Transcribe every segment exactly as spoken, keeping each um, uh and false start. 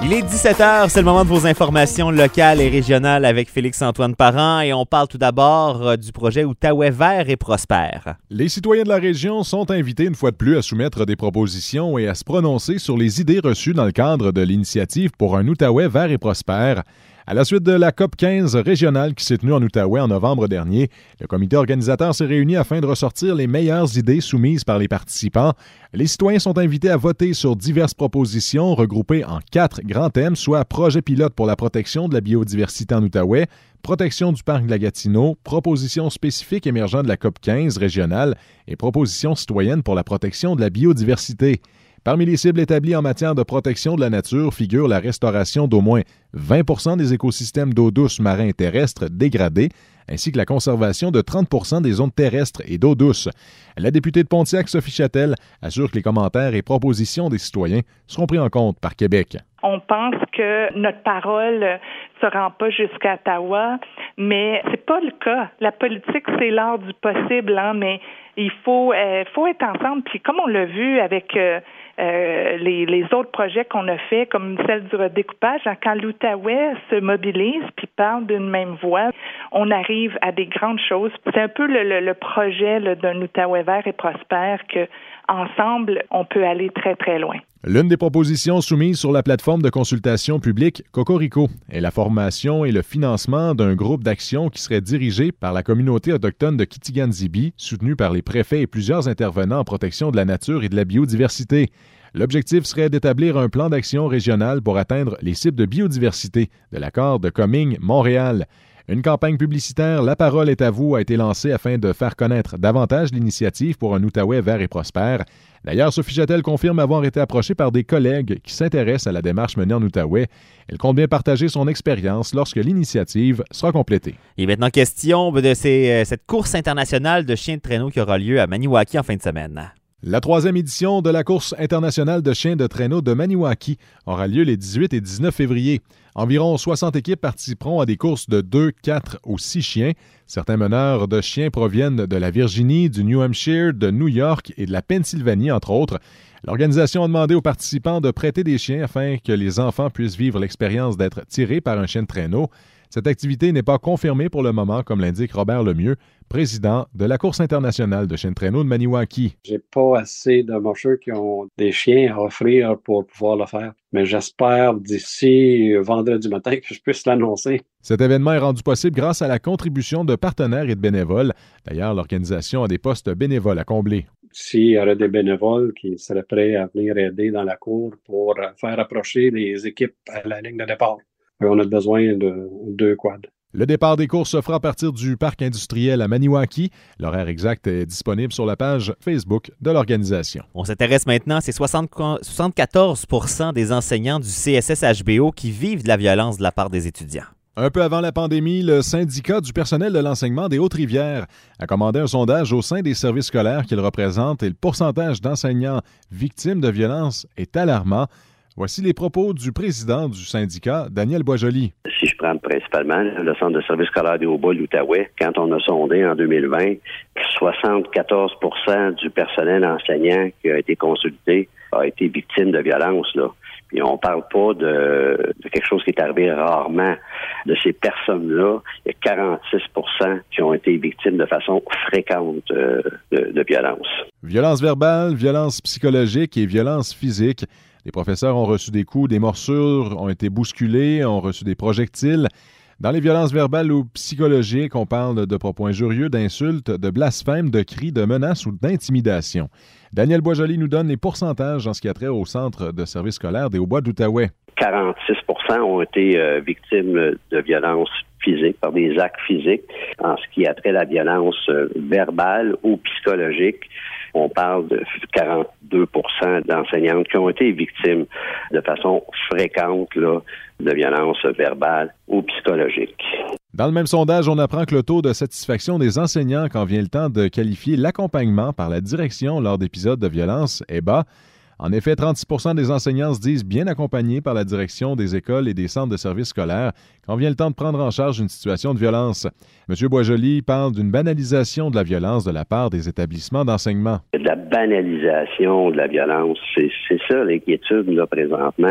Il est dix-sept heures, c'est le moment de vos informations locales et régionales avec Félix-Antoine Parent et on parle tout d'abord euh, du projet Outaouais vert et prospère. Les citoyens de la région sont invités une fois de plus à soumettre des propositions et à se prononcer sur les idées reçues dans le cadre de l'initiative pour un Outaouais vert et prospère. À la suite de la COP quinze régionale qui s'est tenue en Outaouais en novembre dernier, le comité organisateur s'est réuni afin de ressortir les meilleures idées soumises par les participants. Les citoyens sont invités à voter sur diverses propositions regroupées en quatre grands thèmes, soit projet pilote pour la protection de la biodiversité en Outaouais, protection du parc de la Gatineau, propositions spécifiques émergeant de la COP quinze régionale et propositions citoyennes pour la protection de la biodiversité. Parmi les cibles établies en matière de protection de la nature figure la restauration d'au moins vingt pour cent des écosystèmes d'eau douce marins et terrestres dégradés, ainsi que la conservation de trente pour cent des zones terrestres et d'eau douce. La députée de Pontiac, Sophie Châtel, assure que les commentaires et propositions des citoyens seront pris en compte par Québec. On pense que notre parole ne se rend pas jusqu'à Ottawa, mais c'est pas le cas. La politique, c'est l'art du possible, hein, mais il faut, euh, faut être ensemble. Puis comme on l'a vu avec euh, euh, les, les autres projets qu'on a fait, comme celle du redécoupage, hein, quand l'Outaouais se mobilise puis parle d'une même voix, on arrive à des grandes choses. C'est un peu le, le, le projet là, d'un Outaouais vert et prospère que ensemble, on peut aller très, très loin. L'une des propositions soumises sur la plateforme de consultation publique Cocorico est la formation et le financement d'un groupe d'action qui serait dirigé par la communauté autochtone de Kitigan-Zibi, soutenu par les préfets et plusieurs intervenants en protection de la nature et de la biodiversité. L'objectif serait d'établir un plan d'action régional pour atteindre les cibles de biodiversité de l'accord de Coming-Montréal. Une campagne publicitaire « La parole est à vous » a été lancée afin de faire connaître davantage l'initiative pour un Outaouais vert et prospère. D'ailleurs, Sophie Châtel confirme avoir été approchée par des collègues qui s'intéressent à la démarche menée en Outaouais. Elle compte bien partager son expérience lorsque l'initiative sera complétée. Il est maintenant question de ces, cette course internationale de chiens de traîneau qui aura lieu à Maniwaki en fin de semaine. La troisième édition de la course internationale de chiens de traîneau de Maniwaki aura lieu les dix-huit et dix-neuf février. Environ soixante équipes participeront à des courses de deux, quatre ou six chiens. Certains meneurs de chiens proviennent de la Virginie, du New Hampshire, de New York et de la Pennsylvanie, entre autres. L'organisation a demandé aux participants de prêter des chiens afin que les enfants puissent vivre l'expérience d'être tirés par un chien de traîneau. Cette activité n'est pas confirmée pour le moment, comme l'indique Robert Lemieux, président de la course internationale de chiens de traîneau de Maniwaki. J'ai pas assez de mocheurs qui ont des chiens à offrir pour pouvoir le faire. Mais j'espère d'ici vendredi matin que je puisse l'annoncer. Cet événement est rendu possible grâce à la contribution de partenaires et de bénévoles. D'ailleurs, l'organisation a des postes bénévoles à combler. S'il y aurait des bénévoles qui seraient prêts à venir aider dans la cour pour faire approcher les équipes à la ligne de départ. On a besoin de deux quads. Le départ des courses se fera à partir du parc industriel à Maniwaki. L'horaire exact est disponible sur la page Facebook de l'organisation. On s'intéresse maintenant à ces soixante-quatorze pour cent des enseignants du C S S H B O qui vivent de la violence de la part des étudiants. Un peu avant la pandémie, le syndicat du personnel de l'enseignement des Hautes-Rivières a commandé un sondage au sein des services scolaires qu'il représente et le pourcentage d'enseignants victimes de violences est alarmant. Voici les propos du président du syndicat, Daniel Boisjoli. Si je prends principalement le centre de service scolaire des Hauts-Bas de l'Outaouais, quand on a sondé en deux mille vingt, soixante-quatorze pour cent du personnel enseignant qui a été consulté a été victime de violence, là. Puis on parle pas de, de quelque chose qui est arrivé rarement. De ces personnes-là, il y a quarante-six pour cent qui ont été victimes de façon fréquente euh, de, de violence. Violence verbale, violence psychologique et violence physique. Les professeurs ont reçu des coups, des morsures, ont été bousculés, ont reçu des projectiles. Dans les violences verbales ou psychologiques, on parle de propos injurieux, d'insultes, de blasphèmes, de cris, de menaces ou d'intimidation. Daniel Boisjoli nous donne les pourcentages en ce qui a trait au centre de service scolaire des Hauts-Bois d'Outaouais. quarante-six pour cent ont été euh, victimes de violences physiques, par des actes physiques. En ce qui a trait à la violence euh, verbale ou psychologique, on parle de quarante-deux pour cent d'enseignantes qui ont été victimes de façon fréquente là, de violences verbales ou psychologiques. Dans le même sondage, on apprend que le taux de satisfaction des enseignants quand vient le temps de qualifier l'accompagnement par la direction lors d'épisodes de violence est bas. En effet, trente-six pour cent des enseignants se disent bien accompagnés par la direction des écoles et des centres de services scolaires quand vient le temps de prendre en charge une situation de violence. M. Boisjoli parle d'une banalisation de la violence de la part des établissements d'enseignement. De la banalisation de la violence, c'est, c'est ça l'inquiétude là présentement.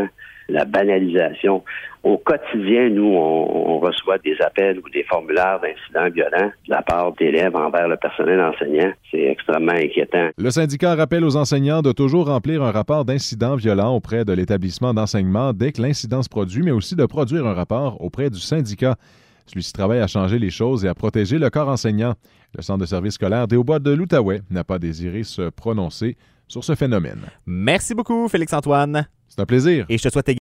la banalisation. Au quotidien, nous, on, on reçoit des appels ou des formulaires d'incidents violents de la part d'élèves envers le personnel enseignant. C'est extrêmement inquiétant. Le syndicat rappelle aux enseignants de toujours remplir un rapport d'incident violent auprès de l'établissement d'enseignement dès que l'incident se produit, mais aussi de produire un rapport auprès du syndicat. Celui-ci travaille à changer les choses et à protéger le corps enseignant. Le centre de service scolaire des Hauts-Bois de l'Outaouais n'a pas désiré se prononcer sur ce phénomène. Merci beaucoup, Félix-Antoine. C'est un plaisir. Et je te souhaite